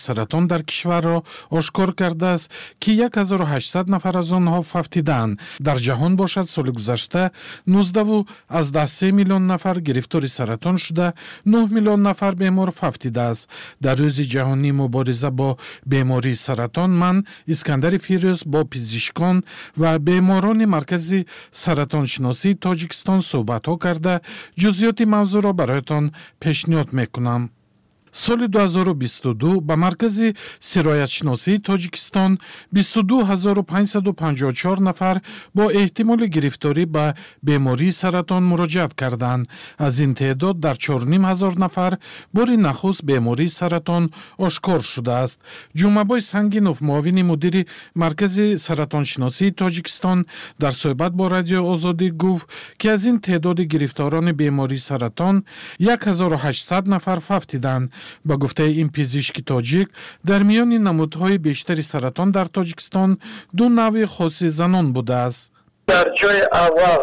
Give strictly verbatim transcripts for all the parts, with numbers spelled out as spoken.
سرطان در کشور را آشکار کرده است که هزار و هشتصد نفر از آنها فوتیدند. در جهان باشد سال گذشته نوزده و از ده سه میلیون نفر گرفتار سرطان شده، نه میلیون نفر بیمار فوتیده است. در روز جهانی مبارزه با بیماری سرطان من اسکندر فیروز با پزشکان و بیماران مرکز سرطان شناسی تاجیکستان صحبت ها کرده جزئیات موضوع را برایتان پیشنهاد میکنم. سال دو هزار و بیست و دو به مرکز سرایت شناسی تاجیکستان بیست و دو هزار و پانصد و پنجاه و چهار نفر با احتمال گرفتاری به بیماری سرطان مراجعت کردند. از این تعداد در چهار و نیم هزار نفر بار نخست بیماری سرطان آشکار شده است. جمعه‌بای سنگینوف معاون مدیر مرکز سرطان شناسی تاجیکستان در صحبت با رادیو آزادی گفت که از این تعداد گرفتاران بیماری سرطان هزار و هشتصد نفر فوتیدند. با گفته این پزشک تاجیک در میان نمودهای بیشتری سرطان در تاجیکستان دو نوع خاص زنان بوده است. در جای اول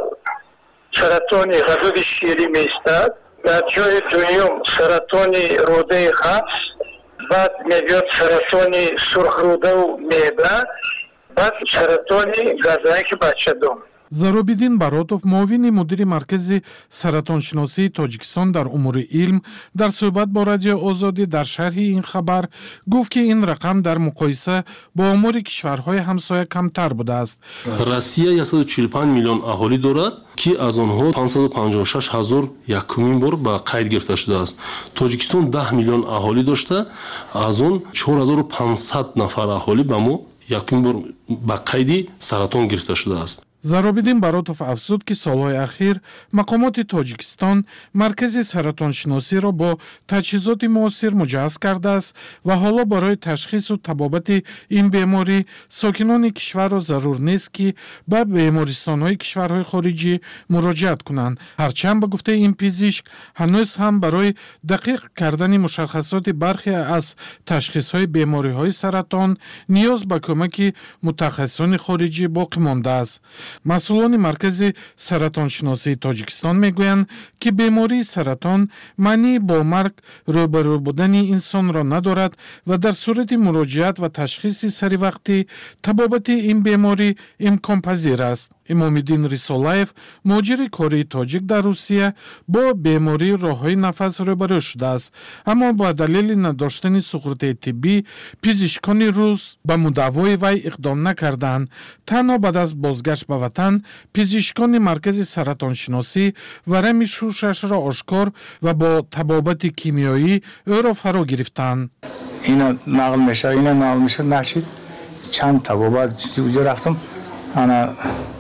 سرطان غدود شیری میستد، در جای دوم سرطان روده قبض، بعد میاد سرطان سرخ روده و معده، بعد سرطان گزنک بچه دم. زارابیدین баротов معاون مدیر مرکز سرطان شناسی تاجیکستان در امور علم در صحبت با رادیو آزادی در شرح این خبر گفت که این رقم در مقایسه با آمار کشورهای همسایه کمتر بوده است. روسیه صد و چهل و پنج میلیون اهالی دارد که از آنها پانصد و پنجاه و شش هزار یکمین بار به قید گرفته شده است. تاجیکستان ده میلیون اهالی داشته، از آن چهار هزار و پانصد نفر اهالی به ما یکمین بار به قید سرطان گرفته شده است. زارابیدین баротов افزود که سالهای اخیر مقامات تاجیکستان مرکز سرطان شناسی را با تجهیزات معاصر مجهز کرده است و حالا برای تشخیص و طبابت این بیماری ساکنان کشور را ضرور نیست که به بیمارستان‌های کشورهای خارجی مراجعت کنند. هرچند به گفته این پزشک هنوز هم برای دقیق کردن مشخصات برخی از تشخیص‌های بیماری‌های سرطان نیاز به کمک متخصصان خارجی باقی مانده است. مسئولان مرکز سرطان شناسی تاجیکستان میگویند که بیماری سرطان معنی با مرگ روبرو بودن انسان را ندارد و در صورت مراجعت و تشخیص سری وقتی طبابت این بیماری امکان پذیر است. امام‌الدین رسالایف مهاجر کاری تاجیک در روسیه با بیماری راه‌های نفس روبرو شده است، اما با دلیل نداشتن سقوط طبی پزشکان روس به مداوای وی اقدام نکردند. تنها بعد از بازگشت به وطن پزشکان مرکز سرطان شناسی ورم شوشش را آشکار و با طبابت کیمیایی او را فرا گرفتند. اینا نقل میشه اینا نقل میشه نشید چند طبابت اونجا رفتم انا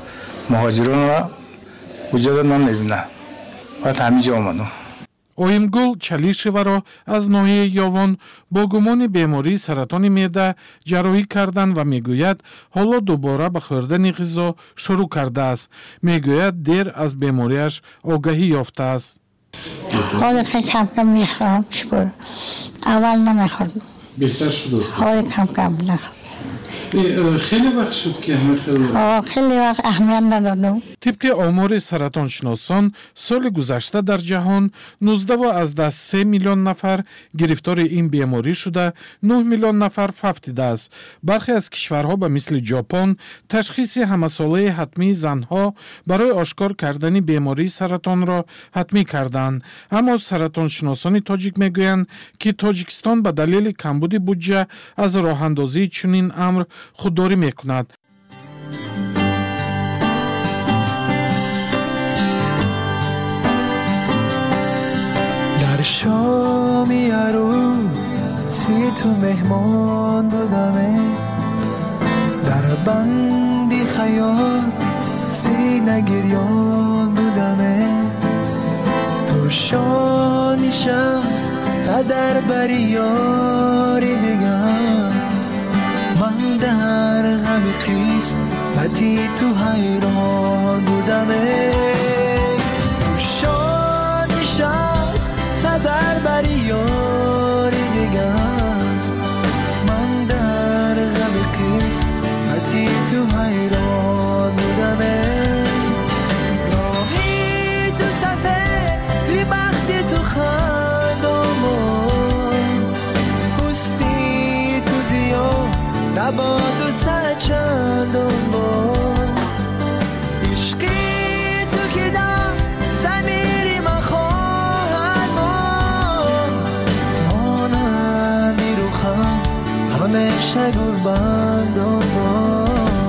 مهاجران را اونجا من نمیدونم باید همینجا آمدم. اویمگل چلیشوه را از ناحیه یاوان با گمان بیماری سرطان معده جراحی کردند و میگوید حالا دوباره به خوردن غذا شروع کرده است. میگوید دیر از بیماریش آگاهی یافته است. حالا خیلی کم کم میخورم شکر. اول نمیخوردم. بهتر شده است. حالا کم کم نخواست. خیلی وقت شد که همه خیلی خیلی وقت اهمیت ندادم. طبق آمار سرطان شناسان سال گذشته در جهان نوزده و از ده سه میلیون نفر گرفتار این بیماری شده، نه میلیون نفر فوتیده است. برخی از کشورها به مثل ژاپن تشخیص همساله حتمی زنها برای آشکار کردن بیماری سرطان را حتمی کردند. اما سرطان شناسان تاجیک میگویند که تاجیکستان به دلیل کمبود بودجه از راه اندازی چنین امر خودداری میکند. در شامی عروسی تو مهمان بودمه، در بندی خیال سینه گریان بودمه، تو شانی شخص تا در بری یاری دیگر، من در غم خیس بتی تو حیران بودمه، تو شانی شخص تا در بری یاری دیگر، من در غم خیس بتی تو حیران بودمه، راهی تو صفه بی بختی تو خندم پستی با دو صد چندان بار عشقی تو که در ضمیری من خواهد ماند مانندی روخم همیشه گلبندان بار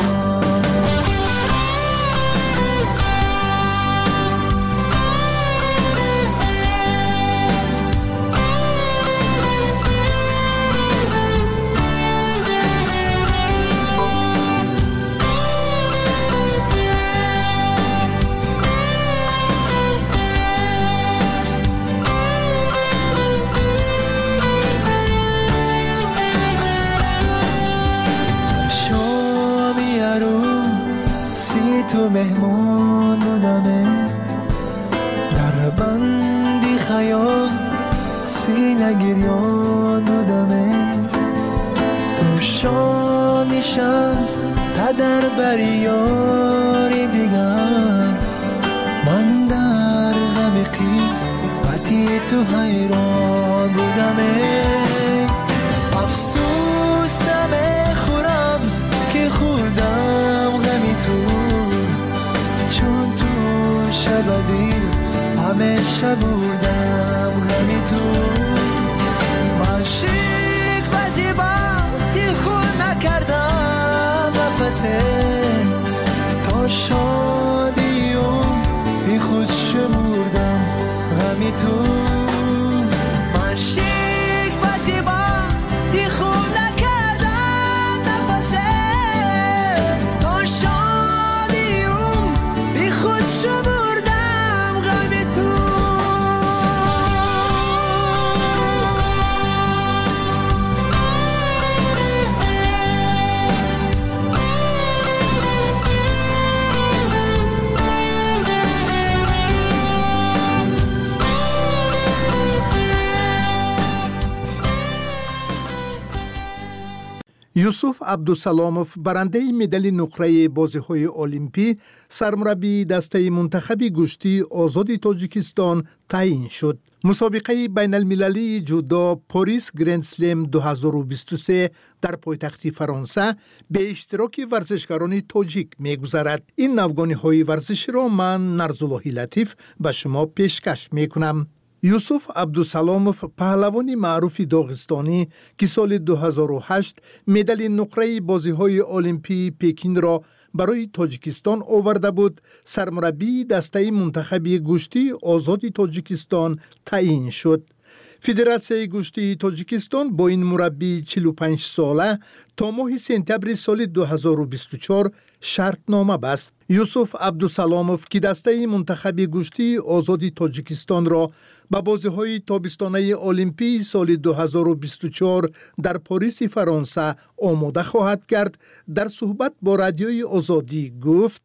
تو مهمان بودمه در بندی خیال سینه گریان بودمه روشان نشست تا در بریاری دیگر من در غم قسمتی تو حیران بودمه افسوس نمیخورم که خودم غمی تو چون تو شب دیر همیشه بودم غمی تو من شیک و زیباتی خود نکردم نفسه تا شادیم بی خود شمردم غمی تو من شیک و زیباتی خود نکردم نفسه تا شادیم بی خود شمردم غمی تو یوسف عبدالسلاموف برنده مدال نقره بازی‌های المپی سرمربی دسته منتخب گوشتی آزاد تاجیکستان تعیین شد. مسابقه بین المللی جودو پاریس گرند سلم دو هزار و بیست و سه در پایتخت فرانسه به اشتراک ورزشکاران تاجیک می‌گذرد. این نوگانی‌های ورزشی را من نرزالله لطیف به شما پیشکش می‌کنم. یوسف عبدالسلاموف پهلوان معروف داغستانی که سال دو هزار و هشت مدال نقره بازی‌های المپی پکین را برای تاجیکستان آورده بود، سرمربی دسته منتخب گوشتی آزاد تاجیکستان تعیین شد. فدراسیون گوشتی تاجیکستان با این مربی چهل و پنج ساله تا ماه سپتامبر سال دو هزار و بیست و چهار شرطنامه بست. یوسف عبدالسلاموف که دسته منتخب گوشتی آزاد تاجیکستان را به بازی‌های تابستانه المپی سال دو هزار و بیست و چهار در پاریس فرانسه آماده خواهد کرد، در صحبت با رادیوی آزادی گفت: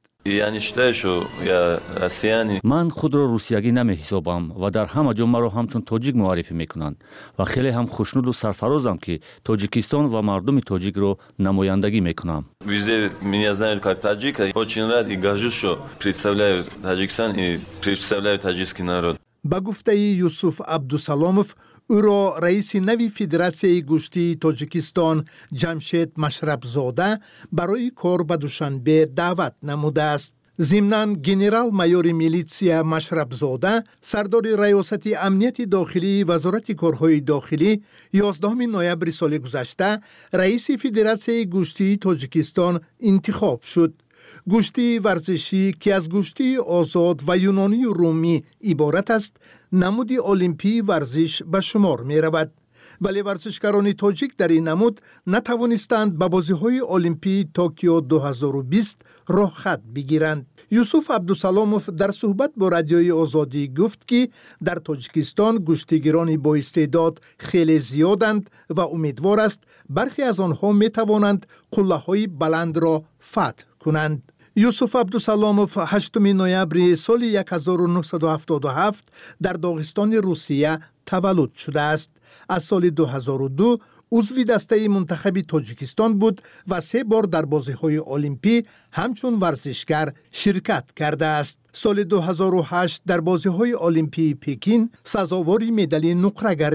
من خود را روسیگی نمی حسابم و در همه جا مرا همچون تاجیک معرفی میکنند و خیلی هم خوشنود و سرفرازم که تاجیکستان و مردم تاجیک را نمایندگی میکنم. Везде меня знают как таджика. Очень рад и горжусь, что представляю Таджикистан и представляю таджикский народ. با گفته یوسف عبدالسلاموف، او را رئیس نوی فدراسیون گوشتی تاجیکستان جمشید مشربزاده برای کار به دوشنبه دعوت نموده است. ضمناً گنرال مایور میلیتسیا مشربزاده سردار ریاست امنیت داخلی وزارت کارهای داخلی یازدهم نوامبر سال گذشته رئیس فدراسیون گوشتی تاجیکستان انتخاب شد. گوشتی ورزشی که از گوشتی آزاد و یونانی و رومی عبارت است، نمود المپی ورزش به شمار می رود. ولی ورزشکاران تاجیک در این نمود نتوانستند به بازی‌های المپی توکیو دو هزار و بیست راه خط بگیرند. یوسف عبدالسلاموف در صحبت با رادیوی آزادی گفت که در تاجیکستان گوشتیگران با استعداد خیلی زیادند و امیدوار است برخی از آنها می توانند قله‌های بلند را فتح کنند. یوسف عبدالسلاموف هشتم نوامبر سال هزار و نهصد و هفتاد و هفت در داغستان روسیه تولد شده است. از سال دو هزار و دو عضو دسته منتخب تاجیکستان بود و سه بار در بازی‌های المپی همچون ورزشگر شرکت کرده است. سال دو هزار و هشت در بازی‌های المپی پکین سزاوار مدال نقره گردید. او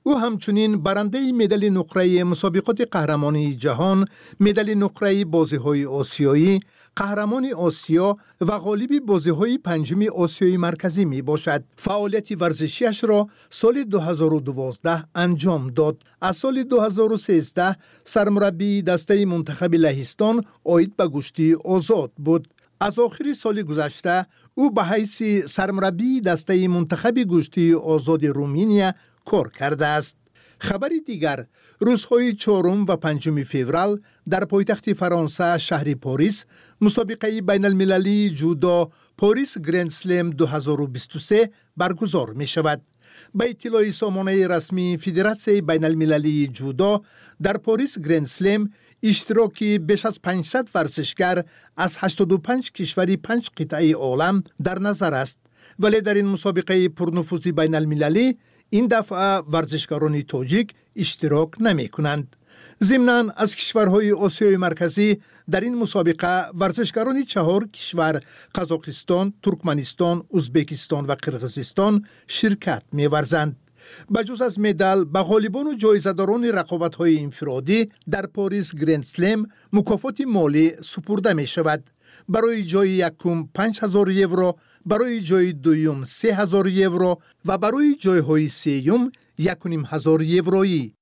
او همچنین برنده مدال نقره مسابقات قهرمانی جهان، مدال نقره بازی‌های آسیایی، قهرمان آسیا و غالب بازی‌های پنجم آسیای مرکزی می باشد. فعالیت ورزشیش را سال دو هزار و دوازده انجام داد. از سال دو هزار و سیزده سرمربی دسته منتخب لهستان عاید به گشتی آزاد بود. از آخر سال گذشته او به حیث سرمربی دسته منتخب گشتی آزاد رومانیا کار کرده است. خبری دیگر، روزهای چهارم و پنجم فوریه در پایتخت فرانسه شهر پاریس مسابقه بین المللی جودو پاریس گرند سلم دو هزار و بیست و سه برگزار می شود. به اطلاع سامانه رسمی فدراسیون بین المللی جودو در پاریس گرند سلم اشتراکی بیش از پانصد ورزشکار از هشتاد و پنج کشور پنج قطعه عالم در نظر است. ولی در این مسابقه پرنفوذ بین المللی این دفعه ورزشکاران تاجیک اشتراک نمی کنند. ضمناً از کشورهای آسیای مرکزی در این مسابقه ورزشکاران چهار کشور قزاقستان، ترکمنستان، ازبکستان و قرقیزستان شرکت می ورزند. بجز از مدال به غالبان و جایزه‌داران رقابت‌های انفرادی در پاریس گرند سلم مکافات مالی سپرده می شود. برای جای یکم پنج هزار یورو، برای جای دوم سه هزار یورو و برای جایهای سوم یک و نیم هزار یورویی.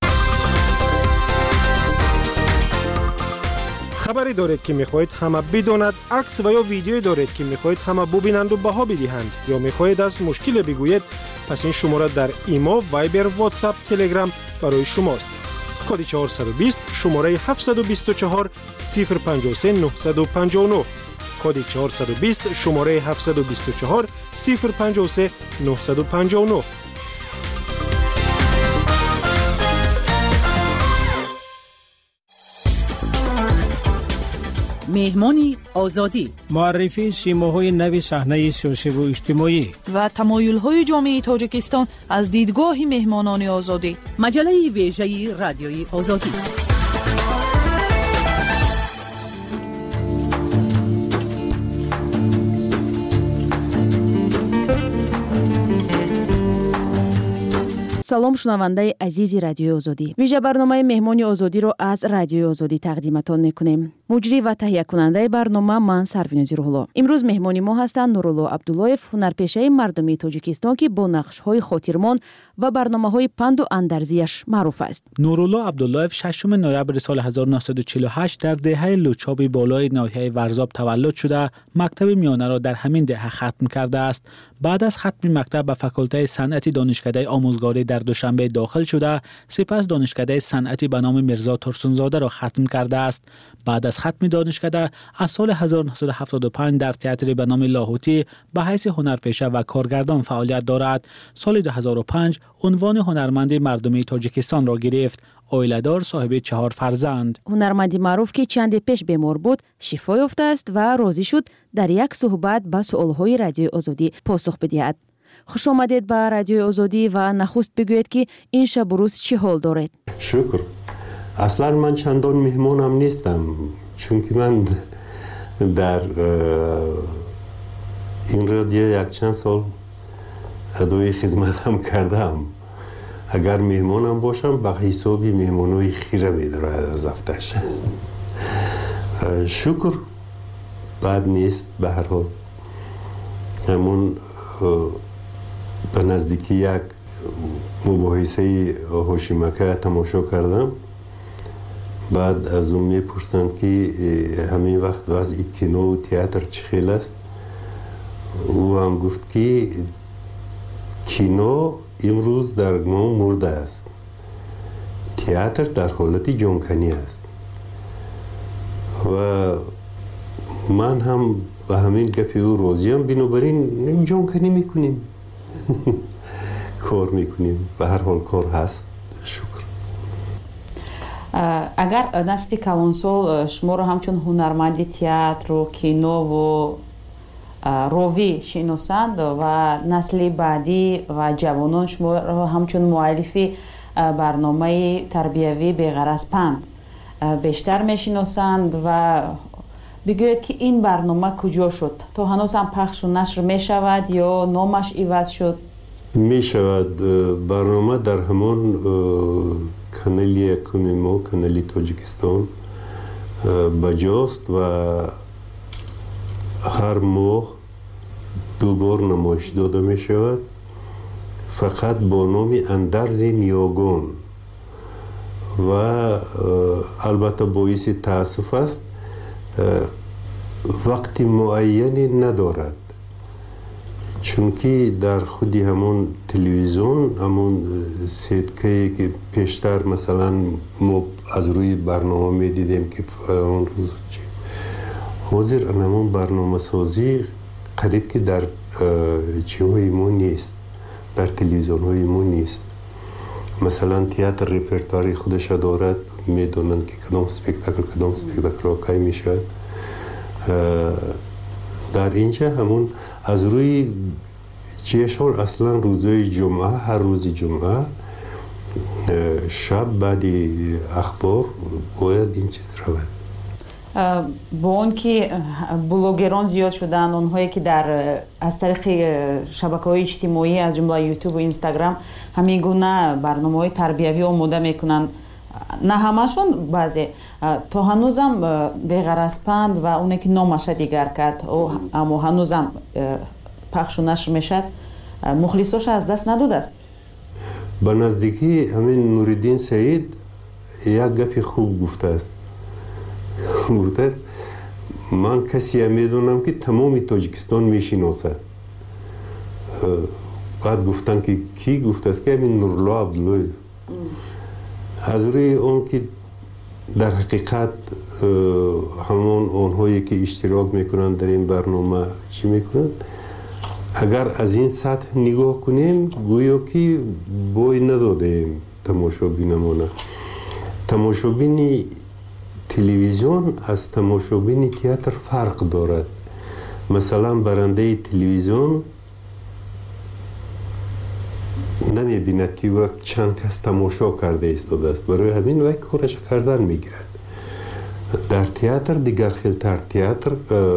خبری دارید که میخواهید همه بداند، عکس و یا ویدیویی دارید که میخواهید همه ببینند و بها بدهند، یا میخواهید از مشکل بگویید، پس این شماره در ایما، وایبر، واتساپ، تلگرام برای شماست. کد چهارصد و بیست شماره هفتصد و بیست و چهار صفر پنج سه نه پنج نه. کد چهارصد و بیست شماره هفتصد و بیست و چهار صفر پنج سه نه پنج نه. مهمانی آزادی، معرفی سیماهای نوی صحنه سیاسی و اجتماعی و تمایل‌های جامعه تاجیکستان از دیدگاه مهمانان آزادی. مجله ویژه رادیوی آزادی. салом шунавандаи азизи радиои озодӣ. вижа барномаи меҳмони озодиро аз радиои озодӣ тақдиматон мекунем. муҷрӣ ва таҳиякунандаи барнома ман Сарвинози Рӯҳулло. имрӯз меҳмони мо ҳастанд Нурулло Абдуллоев, ҳунарпешаи мардумии Тоҷикистон ки бо нақшҳои хотирмон ва барномаҳои панду андарзияш маъруф аст. Нурулло Абдуллоев шашум ноябри соли ҳазору наҳсаду чилу ҳашт дар деҳаи Лучоби болои ноҳияи Варзоб таваллуд шуда, мактаби миёнаро дар ҳамин деҳа хатм кардааст. баъд аз хатми мактаб ба факултаи санъати донишкадаи омӯзгорӣ дар Душанбе дохил шуда, сипас донишкадаи санъати ба номи Мирзо Турсунзодаро хатм кардааст. баъд аз хатми донишкада аз соли ҳазору наҳсаду ҳафтоду панҷ дар театри ба номи Лоҳутӣ ба ҳайси ҳунарпеша ва коргардон фаъолият дорад. соли ду ҳазору панҷ унвони ҳунарманди мардумии Тоҷикистонро гирифт. оиладор, соҳиби чаҳор фарзанд. ҳунарманди маъруф ки чанде пеш бемор буд, шифо ёфтааст ва розӣ шуд дар як суҳбат ба суолҳои радиои озодӣ посух бидиҳад. хуш омадед ба радиои озодӣ ва нахуст бигӯед ки ин шабу рӯз чӣ ҳол доред? шукр. аслан ман чандон меҳмонам нестам, чунки ман дар ин радио якчанд сол адои хизматам кардам. агар меҳмонам бошам ба ҳисоби меҳмонои хира медорад аз афташ. шукр, бад нест. ба ҳар ҳол ҳамон ба наздики як мубоҳисаи ҳошимака тамошо кардам. баъд аз он мепурсанд ки ҳамин вақт вазъи кинову театр чӣ хел аст. ӯ ҳам гуфт ки кино имрӯз дар мо мурдааст, театр дар ҳолати ҷонканӣ аст. ва ман ҳам ба ҳамин гапи ӯ розиам. бинобар ин ҷонканӣ мекунем, кор мекунем. ба ҳар ҳол кор ҳаст. шукр. агар насти калонсол шуморо ҳамчун ҳунарманди театру кинову рови шиносанд ва насли баъдӣ ва ҷавонон шуморо ҳамчун муаллифи барномаи тарбиявӣ беғараз панд бештар мешиносанд ва бигӯед ки ин барнома куҷо шуд? то ҳанӯз ҳам пахшу нашр мешавад ё номаш иваз шуд? می شود برنامه در همون کانال یکم ما کانال تاجیکستان بجاست و هر ماه دو بار نمایش داده می شود فقط با نام اندرز نیاگان و البته باعث تاسف است وقت معینی ندارد چون که در خودی همون تلویزیون همون سیدکه که پیشتر مثلا ما از روی برنامه می دیدیم که فلان روز چی حاضر همون برنامه سازی قریب که در چیهای ما نیست در تلویزیون های ما نیست مثلا تئاتر رپرتواری خودش دارد میدونند که کدام سپکتاکل کدام سپکتاکل کی می شود در اینجا همون از روی چیشون اصلا روزهای جمعه هر روز جمعه شب بعد اخبار باید این چیز رود با اون که بلوگران زیاد شدن اونهایی که در از طریق شبکه‌های اجتماعی از جمله یوتیوب و اینستاگرام همین گونه برنامه‌های تربیوی آماده میکنن نه همشون بعضی تا هنوزم بغرض‌پند و اونی که نامش دیگر کرد اما هنوزم پخش و نشر میشد مخلصاش از دست نداده است به نزدیکی همین نوردین سعید یک گپی خوب گفته است گفته است من کسی میدونم که تمام تاجیکستان میشناسد بعد گفتن که کی گفته است که همین نورالله عبدالله از روی اون که در حقیقت همون اونهایی که اشتراک میکنن در این برنامه چی میکنن اگر از این سطح نگاه کنیم گویا که بوی ندادیم تماشابینمونه تماشابین تلویزیون از تماشابین تئاتر فرق دارد مثلا برنده تلویزیون نمی بیند که وقت چند کس تماشا کرده ایستاده است برای همین وقت کارش کردن میگیرد در تئاتر دیگر خیلتر تئاتر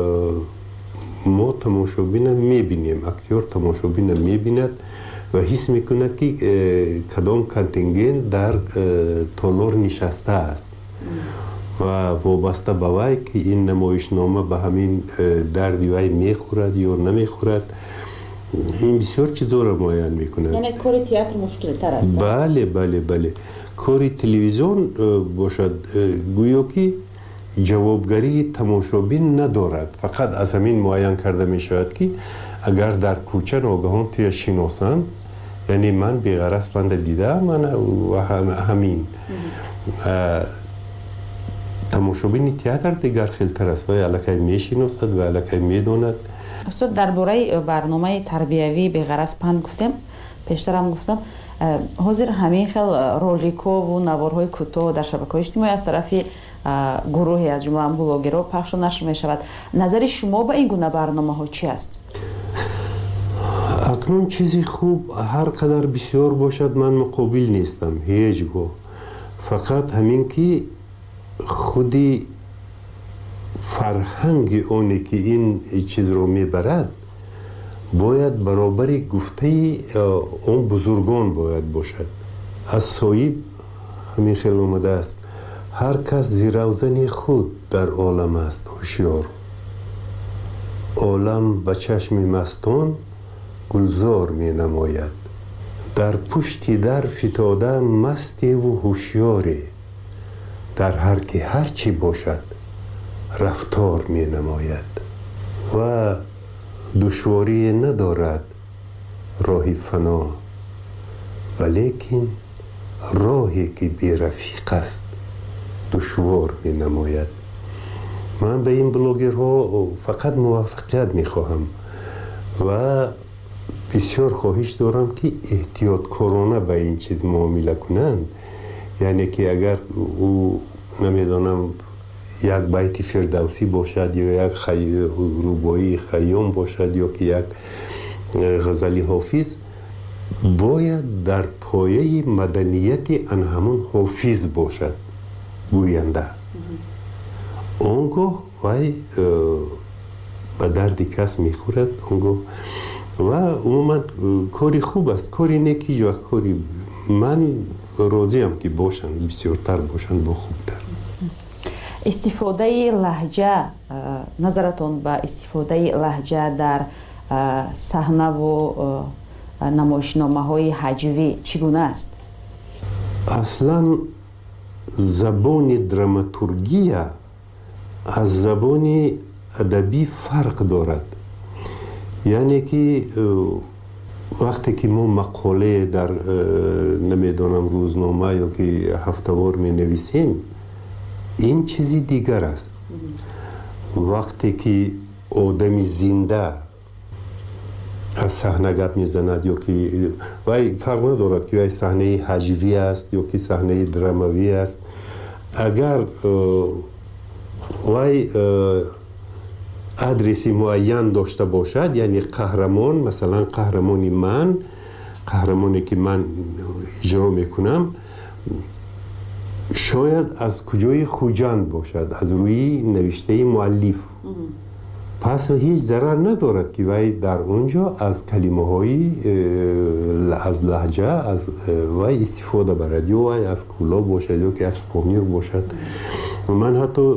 ما تماشابین میبینیم اکتور تماشابین میبیند و حس میکند که کدام کانتینگنت در تالار نشسته است و وابسته به وی که این نمایشنامه به همین دردی وی میخورد یا نمیخورد این بسیار چیزا را معین میکند یعنی کار تئاتر مشکل تر است بله بله بله کار تلویزیون باشد گویا که جوابگری تماشابین ندارد فقط از همین معین کرده می شود که اگر در کوچه ناگهان توی شناسند یعنی من بیغرض بنده دیده من و هم همین تماشابین تئاتر دیگر خیلتر است و الکی می شناسد و الکی می داند استاد درباره برنامه تربیوی بیغرض پند گفتم پیشتر هم گفتم حاضر همین خیل رولیکو و نوارهای کوتاه در شبکه‌های اجتماعی از طرف گروهی از جمله بلوگرها پخش و نشر می شود نظر شما به این گونه برنامه ها چی است؟ اکنون چیزی خوب هر قدر بسیار باشد من مقابل نیستم هیچ گو فقط همین که خودی فرهنگ اونی که این چیز رو میبرد باید برابری گفته اون بزرگان باید باشد از صاحب همین خیلی اومده است هر کس زیروزن خود در عالم است هوشیار عالم به چشم مستان گلزار می نماید در پشتی در فتاده مستی و هوشیاری در هر که هر چی باشد رفتار می نماید و دشواری ندارد راه فنا ولیکن راهی که بی رفیق است دشوار می نماید من به این بلوگرها فقط موفقیت می خواهم و بسیار خواهش دارم که احتیاط کارانه به این چیز معامله کنند یعنی که اگر او نمیدانم یک بیت فردوسی باشد یا یک خی... روبایی خیام باشد یا که یک غزلی حافظ باید در پایه مدنیت ان همون حافظ باشد گوینده اونگاه وی به درد کس میخورد اونگاه و عموما کاری خوب است، کاری نیکی و کاری من راضیم که باشن، بسیارتر باشن با خوبتر. استفاده لهجه، نظرتون به استفاده لهجه در صحنه و نمایشنامه های هجوی چگونه است؟ اصلا زبان دراماتورگی از زبان ادبی فرق دارد. یعنی که وقتی که ما مقاله در نمیدونم روزنامه یا که هفته‌وار می نویسیم، این چیزی دیگر است. وقتی که آدمی زنده از صحنه گپ میزند یا که وای فرق ندارد که وای صحنه هجوی است یا که صحنه دراموی است، اگر وای ادرسی معین داشته باشد، یعنی قهرمان، مثلا قهرمانی من، قهرمانی که من اجرا میکنم شاید از کجای خوجند باشد، از روی نوشته مؤلف. پس هیچ ضرر ندارد که وای در اونجا از کلمه های از لهجه از وای استفاده برد، یا وای از کولا باشد یا که از پامیر باشد. من حتی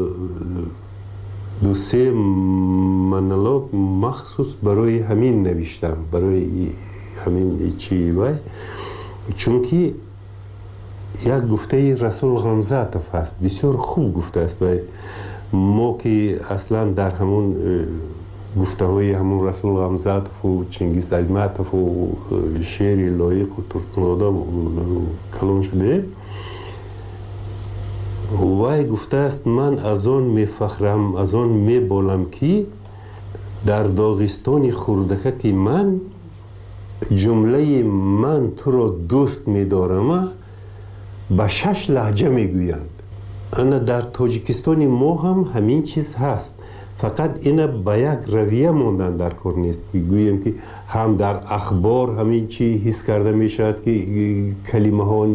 دو سه منالوگ مخصوص برای همین نوشتم، برای همین چی وای، چون که یک گفته رسول غمزاتف است، بسیار خوب گفته است. و ما که اصلا در همون گفته های همون رسول غمزاتف و چنگیز ایتماتف و شعر لایق و ترکمنادا کلام شده، وای گفته است من از آن می فخرم، از آن می بالم که در داغستان خردکه که من جمله من تو را دوست می دارم به شش لهجه می گویند. انا در تاجیکستان ما هم همین چیز هست، فقط اینا به یک رویه موندن در کار نیست که گویم که هم در اخبار همین چی حس کرده می شود که کلمه ها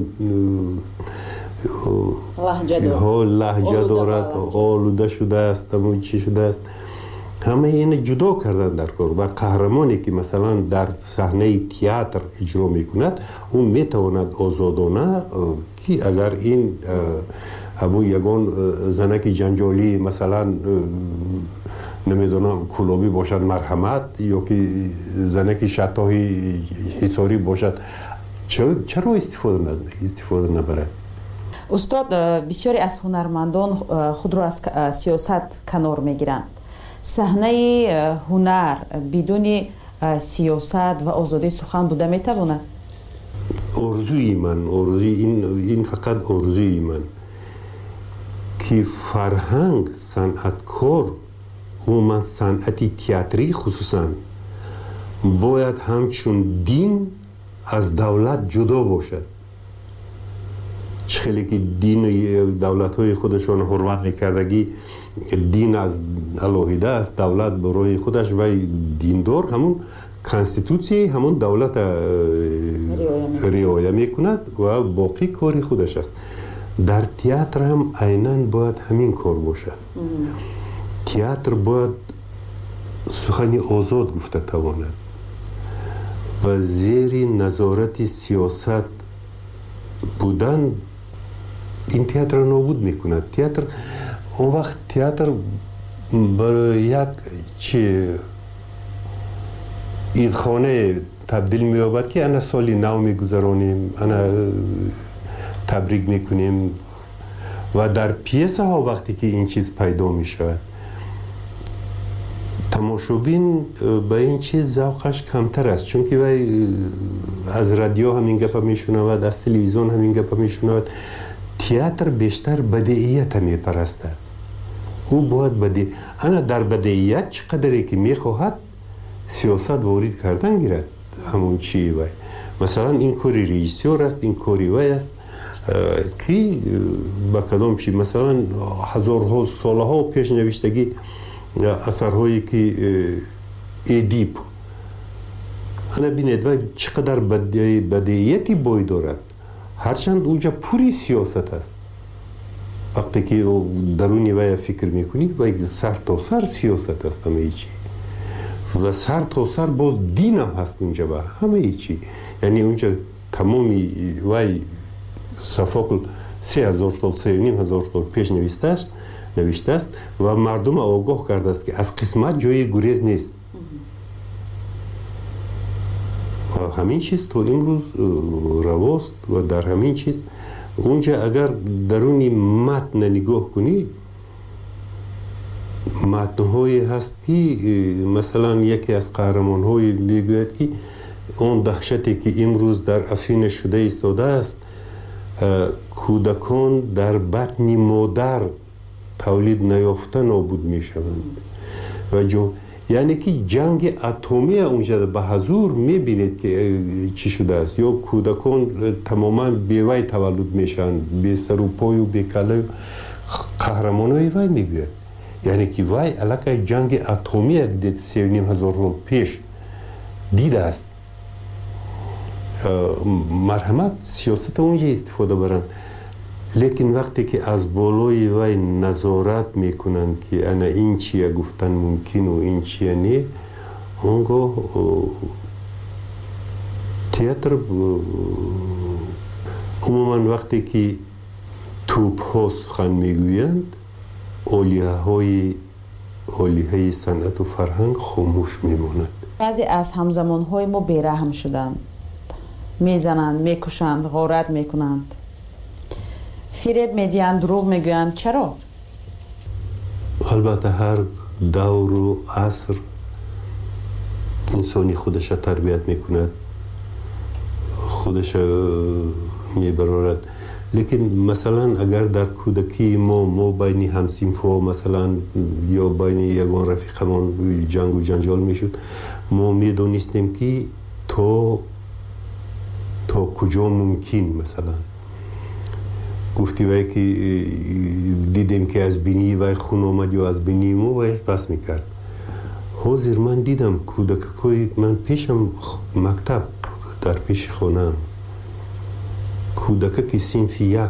ها لهجه دارد، آلوده شده است، همون چی شده است. همه این جدا کردن در کار. و قهرمانی که مثلا در صحنه تئاتر اجرا میکند، اون میتواند آزادانه که اگر این همون یگان زنک جنجالی مثلا نمیدونم کلابی باشد مرحمت، یا که زنک شتاهی حساری باشد، چرا استفاده استفاده نبرد؟ استاد، بسیاری از هنرمندان خود را از سیاست کنار میگیرند. صحنه هنر بدون سیاست و آزادی سخن بوده میتواند؟ آرزوی من، آرزوی این این فقط آرزوی من که فرهنگ، صنعتکار و من صنعتی تئاتری خصوصا باید همچون دین از دولت جدا باشد. خیلی که دین دولت های خودشان حرمت میکردگی، دین از علاهیده است، دولت برای خودش و دیندار همون کانستیتوسی همون دولت رعایت میکند و باقی کاری خودش است. در تئاتر هم عیناً باید همین کار باشد. تئاتر باید سخنی آزاد گفته تواند و زیر نظارت سیاست بودن این تئاتر را نابود میکند. تئاتر اون وقت تئاتر برای یک چه عیدخانه تبدیل می‌یابد که انا سالی نو میگذرانیم، انا تبریک میکنیم. و در پیسه ها وقتی که این چیز پیدا میشود، تماشابین به این چیز ذوقش کمتر است، چون که وای از رادیو همین گپ میشنود، از تلویزیون همین گپ میشنود. تئاتر بیشتر بدیعیت میپرستد. او باید بدی انا در بدیعیت چقدری که میخواهد سیاست وارد کردن گیرد. همون چی وای مثلا این کاری رئیسیور است، این کاری وای است که با کدام چی مثلا هزارها سالها پیش نوشتگی اثرهایی که ادیپ انا بینید و چقدر بدیعیتی بای دارد، هرچند اونجا پوری سیاست است. وقتی که درونی وای فکر میکنی وای سر تا سر سیاست است همه چی. و سر تا سر باز دین هم هست اونجا و همه چی. یعنی اونجا تمامی وای صفاکل سه هزار سال سه و نیم هزار سال پیش نوشته است نوشته است و مردم آگاه کرده است که از قسمت جای گریز نیست. و همین چیز تو امروز رواست و در همین چیز اونجا اگر درونی متن نگاه کنی متن‌های هست که مثلا یکی از قهرمان‌های میگوید که اون دهشتی که امروز در افین شده ایستاده است کودکان در بطن مادر تولید نیافته نابود میشوند و جو یعنی که جنگ اتمی اونجا به حضور میبینید که چی شده است یا کودکان تماما بیوی تولد میشن بی سر و پای و بی کله قهرمانای وی میگوید یعنی که وی علاقه جنگ اتمی دید سی و نیم هزار سال پیش دیده است مرحمت سیاست اونجا استفاده برند لیکن وقتی که از بالای وی نظارت میکنند که انا این چیه گفتن ممکن و این چیه نه اونگاه تئاتر عموما وقتی که توپ ها سخن میگویند اولیه های اولیه های صنعت و فرهنگ خاموش میماند. بعضی از همزمان های ما بیرحم شدند، میزنند، میکشند، غارت میکنند، فریب میدیند، دروغ میگویند. چرا؟ البته هر دور و عصر انسانی خودش تربیت میکند، خودش میبرارد. لیکن مثلا اگر در کودکی ما ما بین همسینفا مثلا یا بین یگان رفیقمان جنگ و جنجال میشد ما میدونستیم که تا تا کجا ممکن مثلا گفتی وای که دیدیم که از بینی وای خون آمد یا از بینی ما وای پس میکرد. حاضر من دیدم کودکای من پیشم مکتب در پیش خانم کودک که صنف یک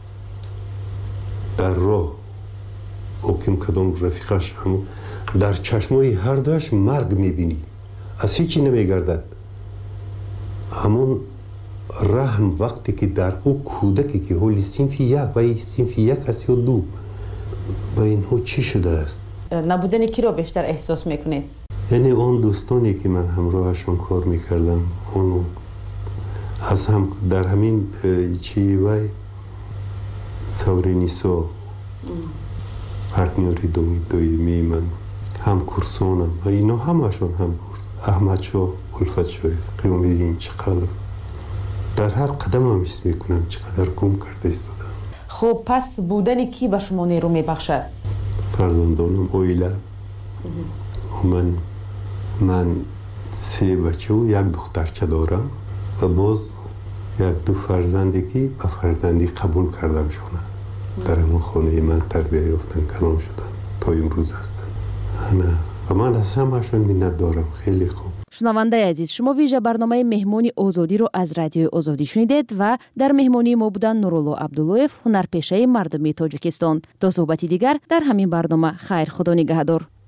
در راه اوکیم کدام رفیقش هم در چشمای هر دوش مرگ میبینی از هیچی نمیگردد. همون رحم وقتی که در او کودکی که حالی صنف یک و این صنف یک است یا دو با اینها چی شده است؟ نبودن کی رو بیشتر احساس میکنید؟ یعنی اون دوستانی که من همراهشون کار میکردم اون از هم در همین چی وای سورینیسو پارتنری دومی دویمی من هم کورسونم و اینا همشون هم کورس احمد شو الفت شوی قیام دیدین چقدر در هر قدم هم حس میکنم چقدر گم کرده ایستادم. خب پس بودن کی به شما نیرو میبخشد؟ فرزندانم اویلا من من سه بچه و یک دخترچه دارم و باز یک دو فرزندی که به فرزندی قبول کردم شونه در همون خانه من تربیه یافتن کلام شدن تا امروز هستن. انا و من از همشون منت دارم. خیلی خوب. شنونده عزیز، شما ویژه برنامه مهمانی آزادی رو از رادیو آزادی شنیدید و در مهمانی ما بودن نورالله عبداللهیف، هنرپیشه مردمی تاجیکستان. تا صحبتی دیگر در همین برنامه، خیر، خدا نگهدار.